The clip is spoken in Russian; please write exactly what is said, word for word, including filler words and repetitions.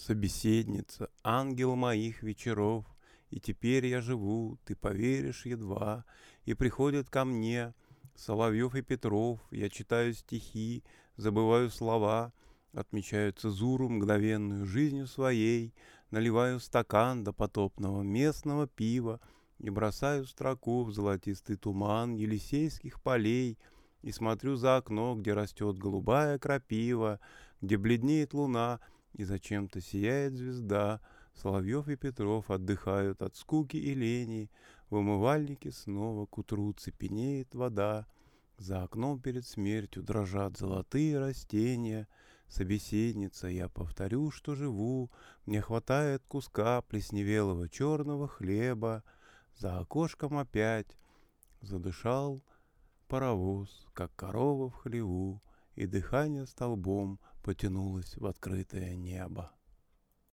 Собеседница, ангел моих вечеров, и теперь я живу, ты поверишь едва, и приходят ко мне Соловьев и Петров, я читаю стихи, забываю слова, отмечаю цезуру мгновенную жизнью своей, наливаю стакан до потопного местного пива и бросаю строку в золотистый туман Елисейских полей, и смотрю за окно, где растет голубая крапива, где бледнеет луна, и зачем-то сияет звезда. Соловьев и Петров отдыхают от скуки и лени. В умывальнике снова к утру цепенеет вода. За окном перед смертью дрожат золотые растения. Собеседница, я повторю, что живу. Мне хватает куска плесневелого черного хлеба. За окошком опять задышал паровоз, как корова в хлеву, и дыхание столбом потянулось в открытое небо.